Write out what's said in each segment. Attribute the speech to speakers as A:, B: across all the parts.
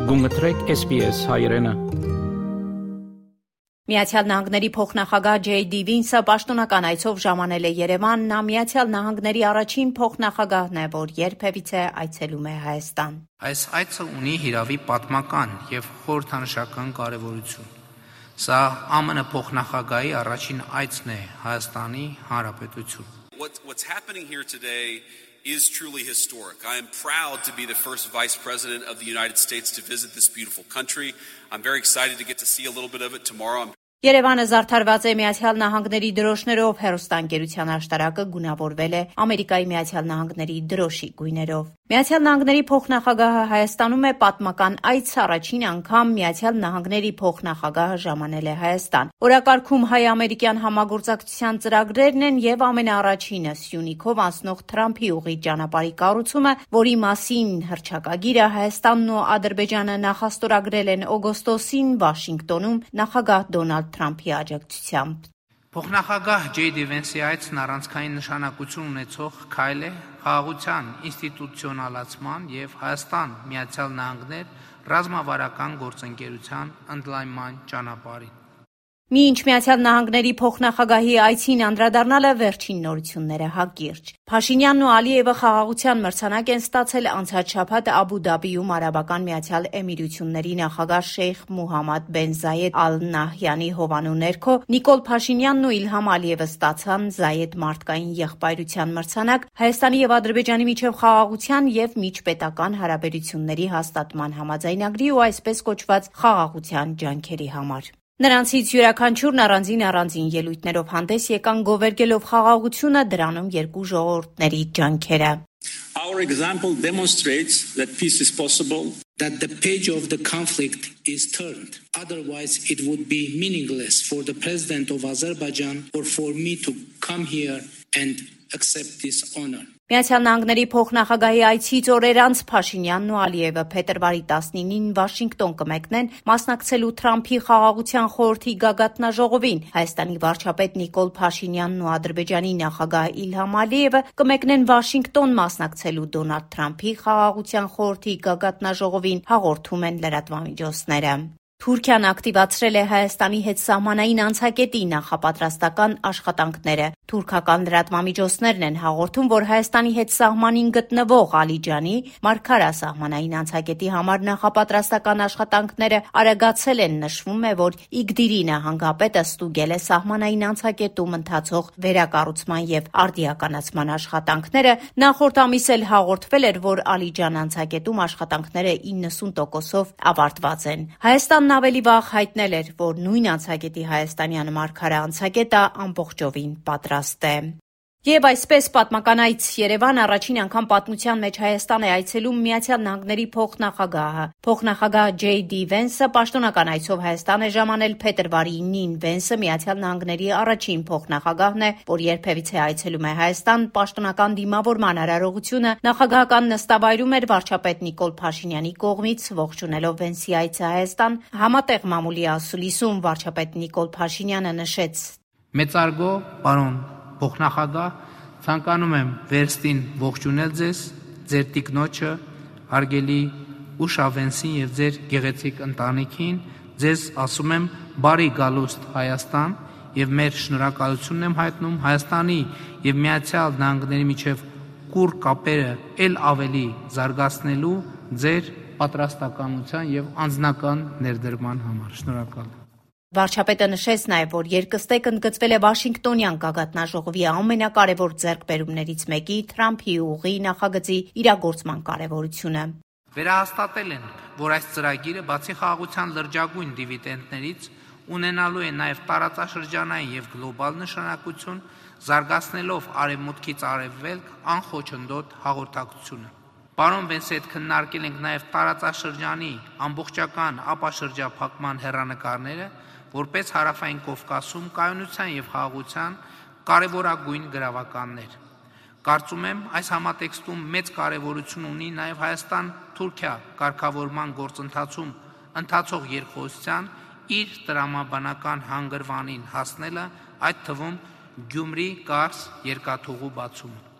A: Գումտրեք SPS հայրենը։
B: Միացյալ Նահանգների փոխնախագահ J.D. Վինսը պաշտոնական այցով ժամանել է Երևան, նա Միացյալ Նահանգների առաջին փոխնախագահն է, որ երբևիցե այցելում է Հայաստան։
C: Այս այցը ունի հիրավի պատմական եւ խորհրդանշական կարեւորություն։ Սա ԱՄՆ փոխնախագահի առաջին այցն է Հայաստանի Հանրապետություն։
D: What's happening here today is truly historic. I am proud to be the first vice president of the United States to visit this beautiful country. I'm very excited to get to see a little bit of it tomorrow.
B: Երևանը զարդարված է Միացյալ Նահանգների դրոշներով, հեռուստաընկերության աշտարակը գունավորվել է Ամերիկայի Միացյալ Նահանգների դրոշի գույներով։ Միացյալ Նահանգների փոխնախագահը Հայաստանում է պատմական այց, առաջին անգամ Միացյալ Նահանգների փոխնախագահը ժամանել է Հայաստան։ Օրակարգում հայ-ամերիկյան համագործակցության ծրագրերն են եւ ամենաառաջինը Սյունիքով անցնող Թրամփի ուղիղ ճանապարհի կառուցումը, որի մասին հռչակագիրը Հայաստանն ու Ադրբեջանը նախաստորագրել են օգոստոսին Վաշինգտոնում նախագահ Դոնալդ Թրամփի աջակցությամբ։
C: Փոխնախագահ J.D. Վենսի այցն առանցքային նշանակություն ունեցող քայլ է խաղաղության ինստիտուցիոնալացման եւ Հայաստան-Միացյալ Նահանգներ ռազմավարական գործընկերության ընդլայնման ճանապարհին։
B: Մինչ Միացյալ Նահանգների փոխնախագահի այցին անդրադառնալը վերջին նորությունները հակիրճ։ Փաշինյանն ու Ալիևը խաղաղության մրցանակ են ստացել անցած շաբաթ Աբու Դաբիում Արաբական Միացյալ Էմիրությունների նախագահ Շեյխ Մուհամմադ բեն Զայեդ Ալ Նահյանի հովանու ներքո Նիկոլ Փաշինյանն ու Իլհամ Ալիևը ստացան Զայեդ մարդկային եղբայրության մրցանակ Հայաստանի եւ Ադրբեջանի միջև խաղաղության եւ միջպետական հարաբերությունների հաստատման համաձայնագրի ու այսպես կոչված խաղաղության ջանքերի համար։ Նրանցից յուրաքանչյուրն առանձին ելույթներով հանդես եկան գովերգելով խաղաղությունը, դրանում երկու ժողովուրդների ջանքերը։
E: Our example demonstrates that peace is possible, that the page of the conflict is turned. Otherwise, it would be meaningless for the president of Azerbaijan or for me to come here and accept this honor.
B: Միացյալ Նահանգների փոխնախագահի այցից օրեր անց Փաշինյանն ու Ալիևը փետրվարի 19-ին Վաշինգտոն կմեկնեն մասնակցելու Թրամփի խաղաղության խորհրդի գագաթնաժողովին։ Հայաստանի վարչապետ Նիկոլ Փաշինյանն ու Ադրբեջանի նախագահ Իլհամ Ալիևը կմեկնեն Վաշինգտոն մասնակցելու Դոնալդ Թրամփի խաղաղության խորհրդի գագաթնաժողովին, հաղորդում են լրատվամիջոցները։ Թուրքիան ակտիվացրել է Հայաստանի հետ սահմանային անցակետի նախապատրաստական աշխատանքները։ Թուրքական լրատվամիջոցներն են հաղորդում, որ Հայաստանի հետ սահմանին գտնվող Ալիջանի Մարգարա սահմանային անցակետի համար նախապատրաստական աշխատանքները արագացել են։ Նշվում է, որ Իգդիրի նահանգապետը ստուգել է սահմանային անցակետում ընթացող վերակառուցման եւ արդիականացման աշխատանքները։ Նախորդ ամիս էլ հաղորդվել էր, որ Ալիջան անցակետում աշխատանքները 90%-ով ավարտված են։ Հայաստանն ավելի վաղ հայտնել էր, որ նույն անցակետի հայաստանյան Մարգարա անցակետը ամբողջովին պատրաստ է։ Եվ այսպես պատմական այց Երևան առաջին անգամ պատմության մեջ Հայաստան է այցելում Միացյալ Նահանգների փոխնախագահը։ Փոխնախագահ J.D. Վենսը պաշտոնական այցով Հայաստան է ժամանել փետրվարի 9-ին։ Վենսը Միացյալ Նահանգների առաջին փոխնախագահն է, որ երբևիցե այցելում է Հայաստան։ Պաշտոնական դիմավորման արարողությունը նախագահական նստավայրում էր վարչապետ Նիկոլ Փաշինյանի կողմից, ողջունելով Վենսի այցը Հայաստան։ Համատեղ մամուլի ասուլիսում վարչապետ Նիկոլ Փաշինյանը նշեց.
C: Մեծարգո պարոն Փոխնախագահ, ցանկանում եմ վերստին ողջունել ձեզ, ձեր տիկնոջը, հարգելի Ուշա Վենսին եւ ձեր գեղեցիկ ընտանիքին, ձեզ ասում եմ բարի գալուստ Հայաստան եւ մեր շնորհակալությունն եմ հայտնում Հայաստանի եւ Միացյալ Նահանգների միջև կուռ կապերը ել ավելի զարգացնելու ձեր պատրաստականության եւ անձնական ներդրման համար։ Շնորհակալ։
B: Վարչապետը նշեց նաև, որ երկստեք ընդգծվել է Վաշինգտոնյան գագաթնաժողովի ամենակարևոր ձեռքբերումներից մեկի Թրամփի ուղի նախագծի իրագործման կարևորությունը։
C: Վերահաստատել են, որ այս ծրագիրը բացի խաղաղության լրջագույն դիվիդենդներից ունենալու է նաև տարածաշրջանային եւ գլոբալ նշանակություն, զարգացնելով արևմուտքից արևելք անխոչնդոտ հաղորդակցությունը։ Պարոն Վենսի հետ քննարկել ենք նաև տարածաշրջանի ամբողջական ապաշրջափակման հեռանկարները, որպես Հարավային Կովկասում կայունության եւ խաղաղության կարևորագույն գրավականներ։ Կարծում եմ, այս համատեքստում մեծ կարևորություն ունի նաև Հայաստան-Թուրքիա կարգավորման գործընթացում ընթացող երկխոսության իր տրամաբանական հանգրվանին հասնելը, այդ թվում Գյումրի-Կարս երկաթուղու բացումը։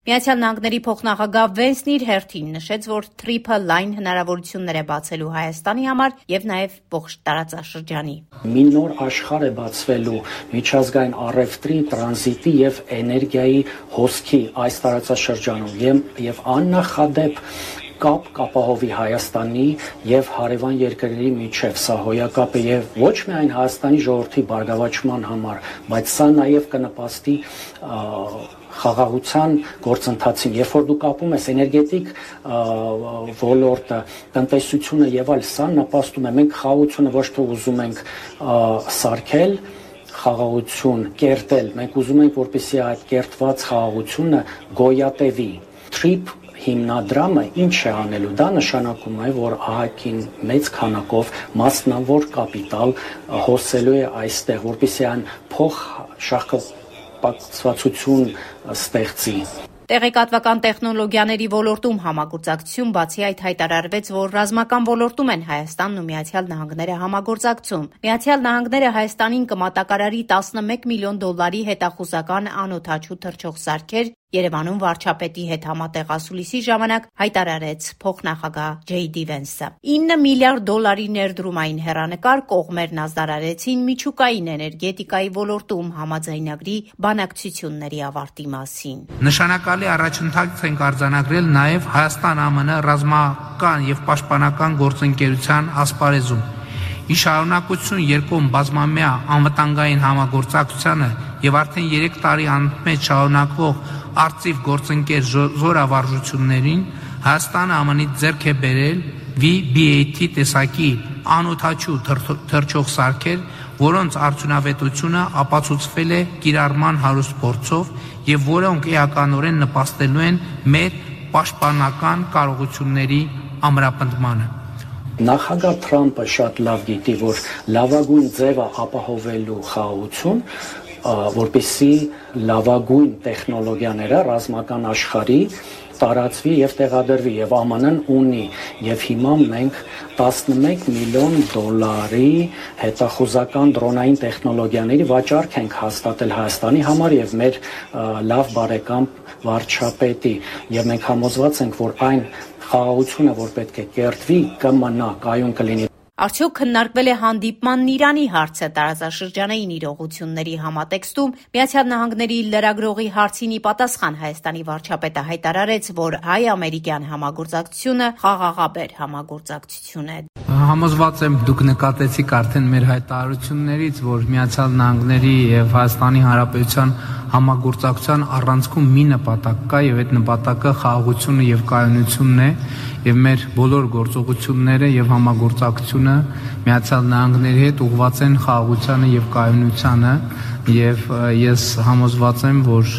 B: Միացյալ Նահանգների փոխնախագահ Վենսն իր հերթին նշեց, որ TRIP-ը լայն հնարավորություններ է բացելու Հայաստանի համար եւ նաեւ ողջ տարածաշրջանի։
F: Մի նոր աշխարհ է բացվելու միջազգային առևտրի, տրանզիտի եւ էներգիայի հոսքի այս տարածաշրջանում եւ աննախադեպ կապահովի Հայաստանի եւ հարևան երկրների միջև սա հոյակապ է եւ ոչ միայն Հայաստանի ժողովրդի բարգավաճման համար, բայց սա նաեւ կնպաստի խաղաղության գործընթացին, երբ որ դու կապում ես էներգետիկ ոլորտը, տնտեսությունը եւ այլ, սա նպաստում է։ Մենք խաղաղությունը ոչ թե ուզում ենք սարքել, խաղաղություն կերտել, մենք ուզում ենք, որպեսզի այդ կերտված խաղաղությունը գոյատևի։ TRIP հիմնադրամը ինչ է անելու, դա նշանակում է, որ ԱՀԿ-ին մեծ քանակով մասնավոր կապիտալ հոսելու է այստեղ, որպեսզի այն փոխշահկապակցվածություն ստեղծի։
B: Տեղեկատվական տեխնոլոգիաների ոլորտում համագործակցություն, բացի այդ հայտարարվեց, որ ռազմական ոլորտում են Հայաստանն ու Միացյալ Նահանգները համագործակցում։ Միացյալ Նահանգները Հայաստանին կմատակարարի $11 միլիոն հետախուզական անօդաչու թռչող սարքեր, Երևանում վարչապետի հետ համատեղ ասուլիսի ժամանակ հայտարարեց փոխնախագահ J.D. Vance-ը։ $9 միլիարդ ներդրումային հեռանկար կողմերն ազդարարեցին միջուկային էներգետիկայի ոլորտում համաձայնագրի բանակցությունների ավարտի մասին։
C: Նշանակալի առաջընթաց ենք արձանագրել նաև Հայաստան-ԱՄՆ ռազմական եւ պաշտպանական գործընկերության ասպարեզում։ Ի շարունակություն երկկողմ բազմամյա անվտանգային համագործակցությանը եւ արդեն 3 տարի անմեջ շարունակվող արծիվ գործընկեր զորավարժություններին Հայաստանը ԱՄՆ-ից ձեռք է բերել VBAT տեսակի անօդաչու թռչող սարքեր, որոնց արդյունավետությունը ապացուցվել է կիրառման հարուստ փորձով եւ որոնք էականորեն նպաստելու են մեր պաշտպանական կարողությունների ամրապնդմանը։
F: Նախագահ Թրամփը շատ լավ գիտի, որ լավագույն ձևը ապահովելու խաղաղություն, որպեսզի լավագույն տեխնոլոգիաները ռազմական աշխարհի տարածվի եւ տեղադրվի եւ ԱՄՆ-ն ունի եւ հիմա մենք $11 միլիոն հետախուզական դրոնային տեխնոլոգիաների վաճառք ենք հաստատել Հայաստանի համար եւ մեր լավ բարեկամ վարչապետի եւ մենք համոզված ենք, որ այն խաղաղությունը, որ պետք է կերտվի, կմնա, կայուն կլինի։
B: Արդյոք քննարկվել է հանդիպմանն Իրանի հարցը տարածաշրջանային իրողությունների համատեքստում Միացյալ Նահանգների լրագրողի հարցին ի պատասխան Հայաստանի վարչապետը հայտարարեց, որ հայ-ամերիկյան համագործակցությունը խաղաղաբեր համագործակցություն է։
C: Համոզված եմ դուք նկատեցիք արդեն մեր հայտարարություններից, որ Միացյալ Նահանգների եւ Հայաստանի Հանրապետության համագործակցության առանցքում մի նպատակ կա եւ այդ նպատակը խաղաղությունը եւ կայունությունն է եւ մեր բոլոր գործողությունները եւ համագործակցությունը Միացյալ Նահանգների հետ ուղղված են խաղաղությանը եւ կայունությանը եւ ես համոզված եմ, որ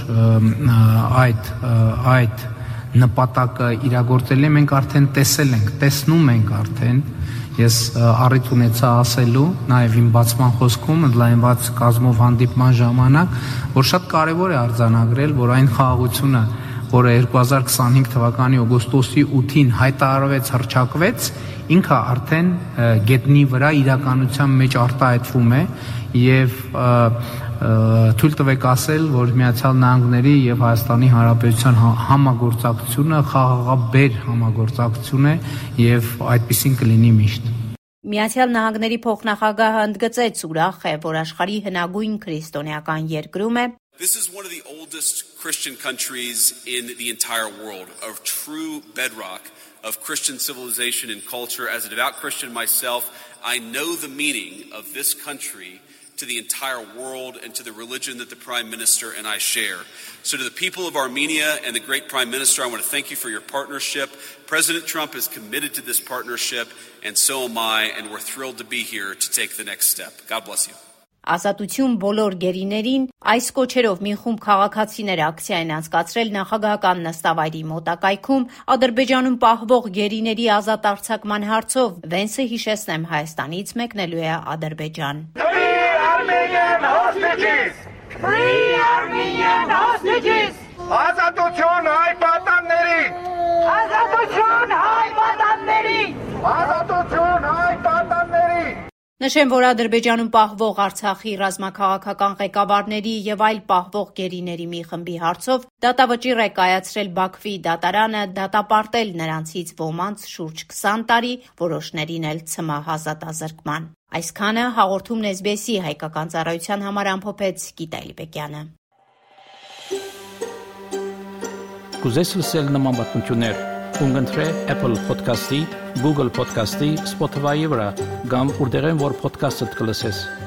C: այդ նպատակը իրագործել ենք արդեն տեսել ենք, տեսնում ենք արդեն։ Ես առիթ ունեցա ասելու նաև իմ բացման խոսքում ընդլայնված կազմով հանդիպման ժամանակ, որ շատ կարևոր է արձանագրել, որ այն խաղաղությունը, որը 2025 թվականի օգոստոսի 8-ին հայտարարվեց, հռչակվեց, ինքը արդեն գետնի վրա իրականության մեջ արտահայտվում է եւ թույլ տվեք ասել, որ Միացյալ Նահանգների եւ Հայաստանի Հանրապետության համագործակցությունը խաղաղաբեր համագործակցություն է եւ այդպեսին կլինի միշտ։
B: Միացյալ Նահանգների փոխնախագահը ընդգծեց ուրախ է, որ աշխարհի հնագույն քրիստոնեական երկրում է։
D: This is one of the oldest Christian countries in the entire world, a true bedrock of Christian civilization and culture. As a devout Christian myself, I know the meaning of this country to the entire world and to the religion that the Prime Minister and I share. So to the people of Armenia and the great Prime Minister, I want to thank you for your partnership. President Trump is committed to this partnership, and so am I, and we're thrilled to be here to take the next step. God bless you.
B: Ազատություն բոլոր գերիներին այս կոչերով մի խումբ քաղաքացիներ ակցիա են անցկացրել նախագահական նստավայրի մոտակայքում Ադրբեջանում պահվող գերիների ազատ արձակման հարցով Վենսը հիշեցնեմ Հայաստանից մեկնելու է Ադրբեջան
G: Free Armenian hostages! Ազատություն հայ պատաններին! Ազատություն հայ պատաններին! Ազատություն հայ պատաններին!
B: Նշեմ, որ Ադրբեջանում պահվող Արցախի ռազմաքաղաքական ղեկավարների եւ այլ պահվող գերիների մի խմբի հարցով դատավճիռ է կայացրել Բաքվի դատարանը դատապարտել նրանցից ոմանց շուրջ 20 տարի, որոշներին էլ ցմահ Այսքանը հաղորդումն SBS-ի հայկական ծառայության համար ամփոփեց Գիտա Իլբեկյանը։
A: Կուզես լսել նման բանություններ, կընտրե Apple Podcast-ի, Google Podcast-ի, Spotify-ի վրա, կամ որտեղեն որ podcast-ը կլսես։